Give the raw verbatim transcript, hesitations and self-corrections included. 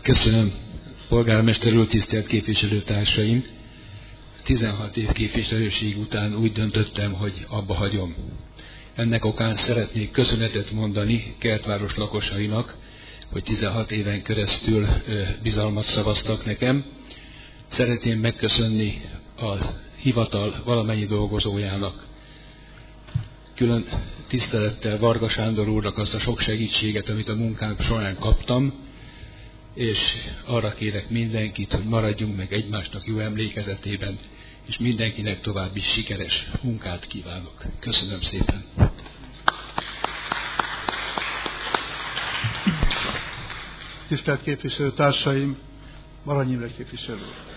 Köszönöm, polgármester úr, tisztelt képviselőtársaim! tizenhat év képviselőség után úgy döntöttem, hogy abba hagyom. Ennek okán szeretnék köszönetet mondani Kertváros lakosainak, hogy tizenhat éven keresztül bizalmat szavaztak nekem. Szeretném megköszönni a hivatal valamennyi dolgozójának, külön tisztelettel Varga Sándor úrnak azt a sok segítséget, amit a munkánk során kaptam, és arra kérek mindenkit, hogy maradjunk meg egymásnak jó emlékezetében, és mindenkinek további sikeres munkát kívánok. Köszönöm szépen! Tisztelt képviselőtársaim, Baranyi Imre képviselő.